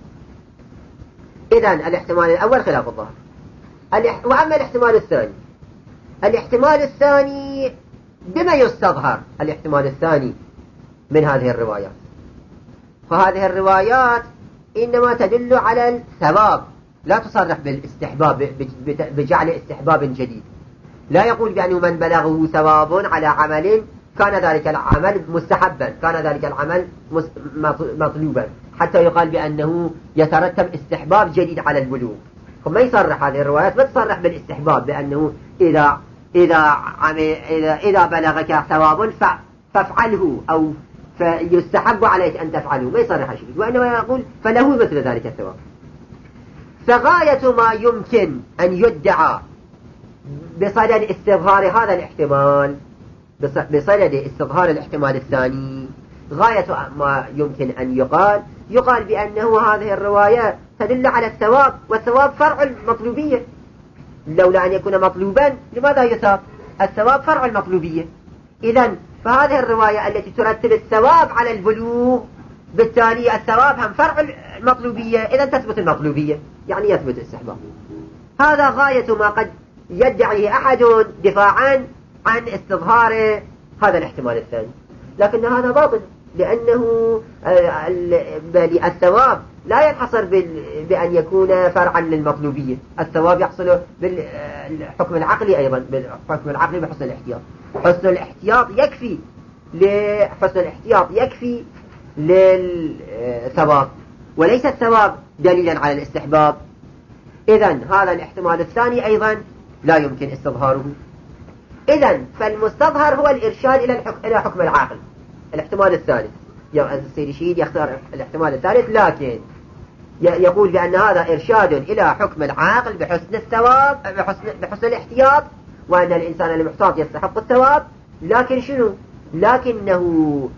إذن الاحتمال الأول خلاف الظاهر. وأما الاحتمال الثاني، الاحتمال الثاني بما يستظهر الاحتمال الثاني من هذه الروايات، فهذه الروايات إنما تدل على الثواب، لا تصرح بالاستحباب بجعل استحباب جديد، لا يقول بأنه من بلغه ثواب على عمل كان ذلك العمل مستحبا، كان ذلك العمل مطلوبا، حتى يقال بأنه يترتب استحباب جديد على البلوغ. ما يصرح هذه الروايات، ما تصرح بالاستحباب بأنه إذا بلغك ثواب فافعله أو فيستحب عليك أن تفعله، ما يصرح شيء، وإنما يقول فله مثل ذلك الثواب. فغاية ما يمكن أن يدعى بصدد استظهار هذا الاحتمال، بصدد استظهار الاحتمال الثاني، غاية ما يمكن أن يقال بأنه هذه الرواية تدل على الثواب، والثواب فرع المطلوبية، لولا أن يكون مطلوبا لماذا يثاب؟ الثواب فرع المطلوبية. إذن فهذه الرواية التي ترتب الثواب على البلوغ، بالتالي الثواب هم فرع المطلوبية، إذن تثبت المطلوبية، يعني يثبت الاستحباب. هذا غاية ما قد يدعي أحد دفاعا عن استظهار هذا الاحتمال الثاني، لكن هذا باطل، لأنه الثواب لا ينحصر بأن يكون فرعا للمطلوبية، الثواب يحصل بالحكم العقلي أيضا، بالحكم العقلي بحسن الاحتياط. حسن الاحتياط يكفي للثواب، وليس الثواب دليلا على الاستحباب. إذن هذا الاحتمال الثاني أيضا لا يمكن استظهاره. إذن فالمستظهر هو الإرشاد إلى حكم العقل، الاحتمال الثالث. السيد الشهيد يختار الاحتمال الثالث، لكن يقول بأن هذا إرشاد إلى حكم العقل بحسن الثواب، بحسن الاحتياط، وأن الإنسان المحتاط يستحق الثواب، لكن شنو؟ لكنه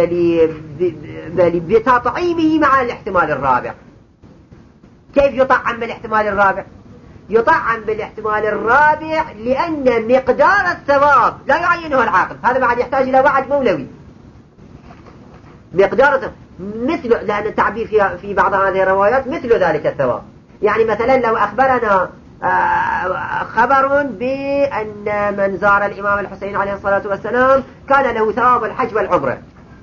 بل بتطعيمه مع الاحتمال الرابع. كيف يطعم بالاحتمال الرابع؟ يطعم بالاحتمال الرابع لأن مقدار الثواب لا يعينه العاقل، هذا بعد يحتاج إلى وعد مولوي. مقدار مثل، لأن التعبير في بعض هذه الروايات مثل ذلك الثواب، يعني مثلا لو أخبرنا خبر بأن من زار الإمام الحسين عليه الصلاة والسلام كان له ثواب الحج والعمرة،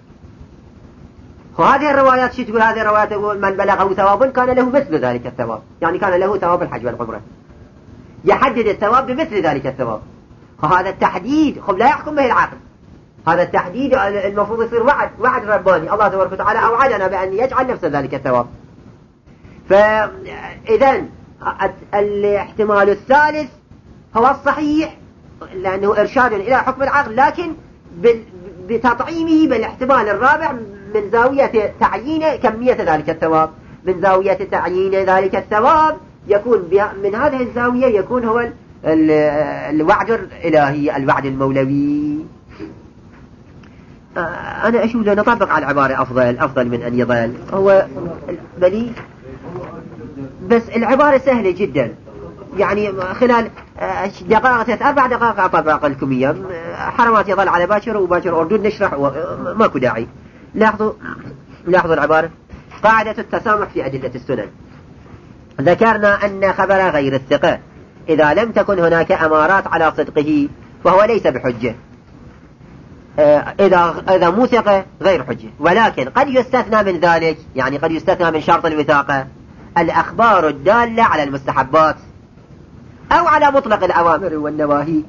وهذه الروايات شو تقول؟ هذه الروايات تقول من بلغه ثواب كان له مثل ذلك الثواب، يعني كان له ثواب الحج والعمرة، يحدد الثواب بمثل ذلك الثواب. وهذا التحديد لا يحكم به العقل، هذا التحديد المفروض يصير وعد رباني، الله تبارك وتعالى أوعدنا بأن يجعل نفس ذلك الثواب. فإذا الاحتمال الثالث هو الصحيح لأنه إرشاد إلى حكم العقل، لكن بتطعيمه بالاحتمال الرابع من زاوية تعيين كمية ذلك الثواب، من زاوية تعيين ذلك الثواب يكون من هذه الزاوية يكون هو الوعد الإلهي، الوعد المولوي. أنا أشوف لو نطبق على العبارة أفضل من أن يظل هو بلي، بس العبارة سهلة جدا، يعني خلال دقائق 3-4 دقائق أطبق الكمية، حرمات يظل على باكر وباكر أردود نشرح ماكو داعي. لاحظوا العبارة: قاعدة التسامح في أدلة السنن. ذكرنا أن خبر غير الثقة إذا لم تكن هناك أمارات على صدقه فهو ليس بحجة، إذا مو ثقة غير حجة، ولكن قد يستثنى من ذلك، يعني قد يستثنى من شرط الوثاقة الأخبار الدالة على المستحبات أو على مطلق الأوامر والنواهي،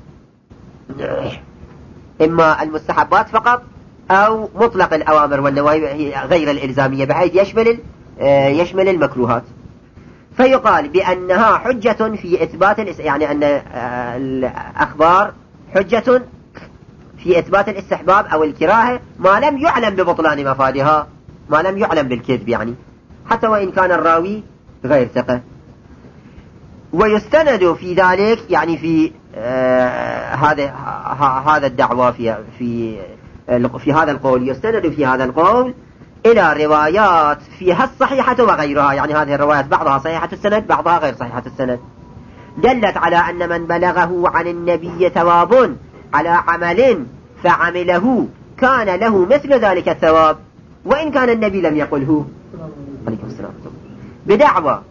إما المستحبات فقط أو مطلق الأوامر والنواهي غير الإلزامية بحيث يشمل المكروهات. فيقال بأنها حجة في إثبات يعني أن الأخبار حجة في إثبات الاستحباب أو الكراهة ما لم يعلم ببطلان مفادها، ما لم يعلم بالكذب، يعني حتى وإن كان الراوي غير ثقة. ويستند في ذلك، يعني في هذا الدعوة في هذا القول، يستند في هذا القول إلى روايات فيها الصحيحة وغيرها، يعني هذه الروايات بعضها صحيحة السند بعضها غير صحيحة السند، دلت على أن من بلغه عن النبي ثواب على عمل فعمله كان له مثل ذلك الثواب وإن كان النبي لم يقله. عليكم السلام. بدعوى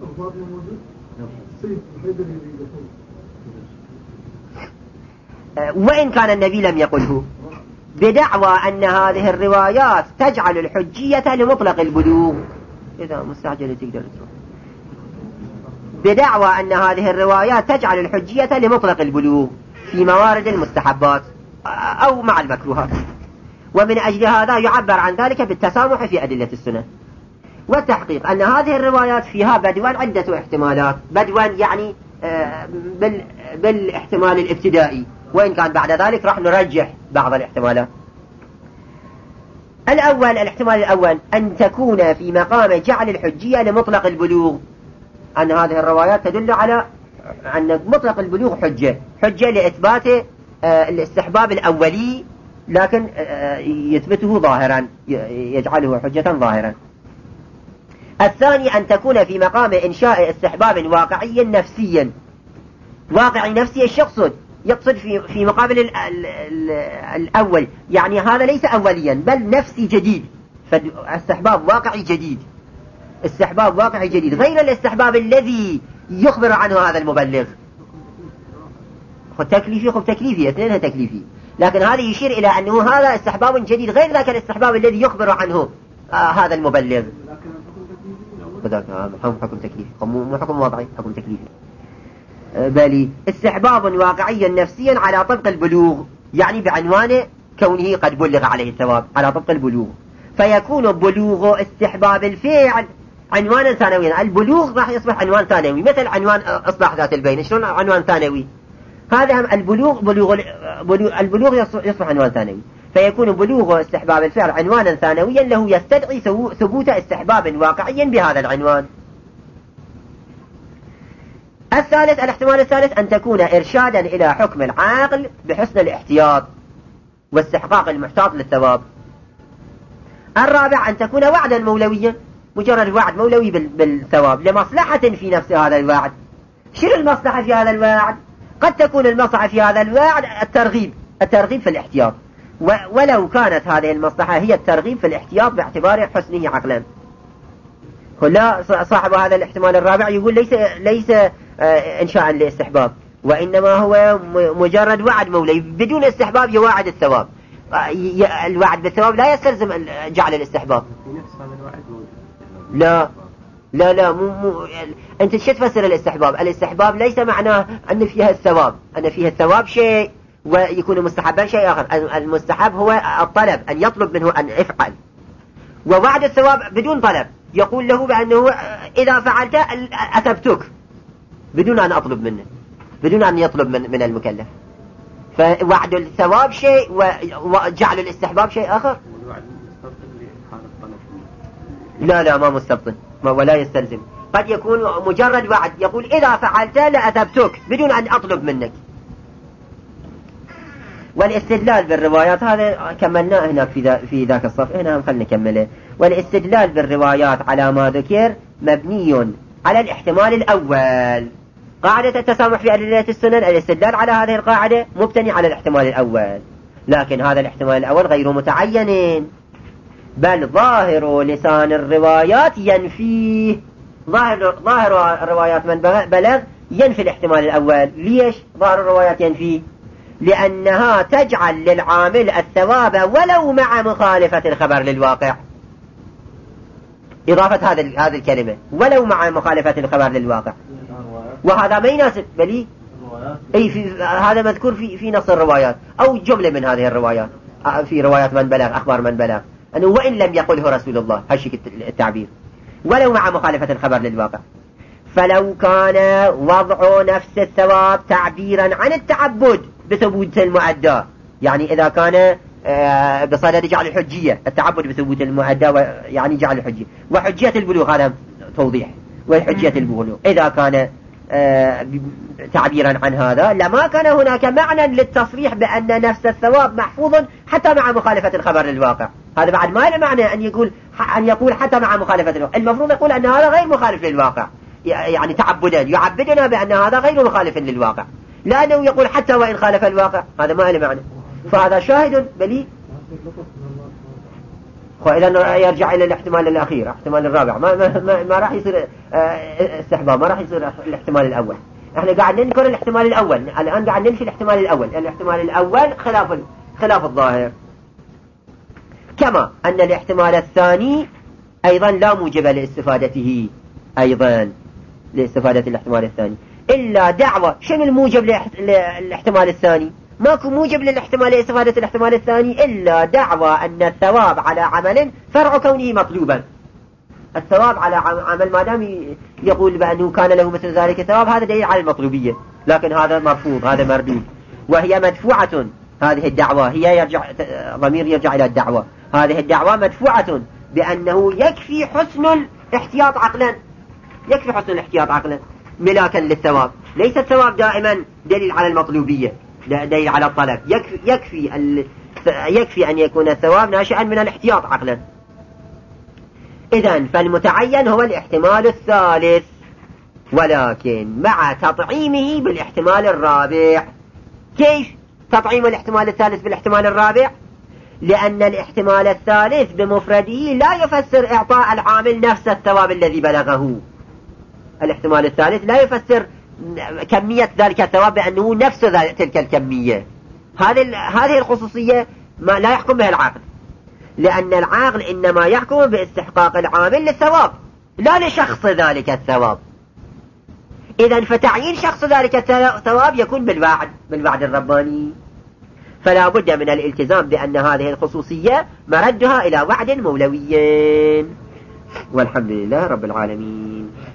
وإن كان النبي لم يقله، بدعوى أن هذه الروايات تجعل الحجية لمطلق البلوغ. إذا مستعجل تقدر تروح. بدعوى أن هذه الروايات تجعل الحجية لمطلق البلوغ في موارد المستحبات أو مع المكروهات، ومن أجل هذا يعبر عن ذلك بالتسامح في أدلة السنة. والتحقيق أن هذه الروايات فيها بدوان عدة احتمالات، بدوان يعني بالاحتمال الابتدائي، وإن كان بعد ذلك راح نرجح بعض الاحتمالات. الاحتمال الأول أن تكون في مقام جعل الحجية لمطلق البلوغ، أن هذه الروايات تدل على أن مطلق البلوغ حجة لإثبات الاستحباب الأولي، لكن يثبته ظاهرا، يجعله حجة ظاهرا. الثاني أن تكون في مقام إنشاء استحباب واقعي نفسيا، واقعي نفسي يقصد في مقابل الأول، يعني هذا ليس أوليا بل نفسي جديد، فاستحباب واقعي جديد، استحباب واقعي جديد غير الاستحباب الذي يخبر عنه هذا المبلغ. تكليفي اثنينها تكليفي، لكن هذا يشير إلى أنه هذا استحباب جديد غير ذاك الاستحباب الذي يخبر عنه هذا المبلغ. بذاك حكم تكليفي، مو حكم وضعي، حكم تكليفي. بل استحباب واقعي نفسيا على طبق البلوغ، يعني بعنوان كونه قد بلغ عليه الثواب على طبق البلوغ، فيكون بلوغ استحباب الفعل عنوانا ثانويا. البلوغ راح يصبح عنوان ثانوي، مثل عنوان إصلاح ذات البين، شلون عنوان ثانوي؟ هذا البلوغ يصبح عنوان ثانوي، فيكون بلوغ استحباب الفعل عنوانا ثانويا له يستدعي ثبوت استحباب واقعي بهذا العنوان. الاحتمال الثالث أن تكون إرشادا إلى حكم العاقل بحسن الاحتياط واستحقاق المحتاط للثواب. الرابع أن تكون وعدا مولويا، مجرد وعد مولوي بالثواب لمصلحة في نفس هذا الوعد. شنو المصلحة في هذا الوعد؟ قد تكون المصلحة في هذا الوعد الترغيب في الاحتياط، ولو كانت هذه المصلحة هي الترغيب في الاحتياط باعتبار حسنه عقلا. لا، صاحب هذا الاحتمال الرابع يقول ليس إنشاء لاستحباب، وإنما هو مجرد وعد مولوي بدون استحباب يواعد الثواب. الوعد بالثواب لا يستلزم جعل الاستحباب. لا مو أنت شو تفسر الاستحباب؟ الاستحباب ليس معناه أن فيها الثواب، أن فيها الثواب شيء ويكون مستحبا شيء آخر. المستحب هو الطلب، أن يطلب منه أن يفعل، ووعد الثواب بدون طلب، يقول له بأنه إذا فعلت أثبتك بدون أن أطلب منه، بدون أن يطلب من المكلف. فوعد الثواب شيء وجعل الاستحباب شيء آخر. لا ما مستبطن ولا يستلزم. قد يكون مجرد وعد، يقول إذا فعلت لأثبتك بدون أن أطلب منك. والاستدلال بالروايات هذا كملناه هناك في ذاك الصف، هنا خلنا نكمله. والاستدلال بالروايات على ما ذكر مبني على الاحتمال الأول. قاعدة التسامح في أدلة السنن، الاستدلال على هذه القاعدة مبتني على الاحتمال الأول، لكن هذا الاحتمال الأول غير متعين، بل ظاهر لسان الروايات ينفيه. ظاهر الروايات من بلغ ينفي الاحتمال الأول. ليش ظاهر الروايات ينفيه؟ لأنها تجعل للعامل الثواب ولو مع مخالفة الخبر للواقع. إضافة هذه الكلمة ولو مع مخالفة الخبر للواقع، وهذا ما يناسب بلي هذا مذكور في نص الروايات أو جملة من هذه الروايات، في روايات من بلغ، أخبار من بلغ، أنه وإن لم يقله رسول الله، هالشيء التعبير ولو مع مخالفة الخبر للواقع. فلو كان وضع نفس الثواب تعبيرا عن التعبد بثبوت المؤدى، يعني إذا كان بصدد جعل الحجية، التعبد بثبوت المؤدى يعني جعل الحجية، وحجية البلوغ هذا توضيح، وحجية البلوغ إذا كان تعبيرا عن هذا لما كان هناك معنى للتصريح بأن نفس الثواب محفوظ حتى مع مخالفة الخبر للواقع. هذا بعد ما له معنى أن يقول حتى مع مخالفة الواقع. المفروض يقول أن هذا غير مخالف للواقع، يعني تعبدا يعبدنا بأن هذا غير مخالف للواقع، لأنه يقول حتى وإن خالف الواقع، هذا ما له معنى. فهذا شاهد بلي. وإذا يرجع إلى الاحتمال الأخير، احتمال الرابع، ما راح يصير استحباب، ما راح يصير الاحتمال الأول. احنا قاعد نذكر الاحتمال الأول، الآن قاعد نمشي الاحتمال الأول. الاحتمال الأول خلاف الظاهر، كما أن الاحتمال الثاني أيضا لا موجب لاستفادته، أيضا لاستفادة الاحتمال الثاني إلا دعوة. شنو الموجب للاحتمال الثاني؟ ماكو موجب للاحتمال لاستفادة الاحتمال الثاني إلا دعوى أن الثواب على عمل فرع كونه مطلوبا. الثواب على عمل ما دام يقول بأنه كان له مثل ذلك الثواب، هذا دليل على المطلوبية، لكن هذا مرفوض، هذا مردود، وهي مدفوعة. هذه الدعوة هي ضمير يرجع إلى الدعوة. هذه الدعوة مدفوعة بأنه يكفي حسن الاحتياط عقلا، يكفي حسن الاحتياط عقلا ملاكا للثواب. ليس الثواب دائما دليل على المطلوبية، دليل على الطلب. يكفي أن يكون الثواب ناشئا من الاحتياط عقلا. إذن فالمتعين هو الاحتمال الثالث، ولكن مع تطعيمه بالاحتمال الرابع. كيف تطعيم الاحتمال الثالث بالاحتمال الرابع؟ لأن الاحتمال الثالث بمفرده لا يفسر إعطاء العامل نفس الثواب الذي بلغه. الاحتمال الثالث لا يفسر كمية ذلك الثواب بأنه نفس تلك الكمية. هذه الخصوصية ما لا يحكم بها العقل، لأن العقل إنما يحكم باستحقاق العامل للثواب لا لشخص ذلك الثواب. إذن فتعيين شخص ذلك الثواب يكون بالوعد الرباني. فلا بد من الالتزام بأن هذه الخصوصية مردها إلى وعد مولوي. والحمد لله رب العالمين.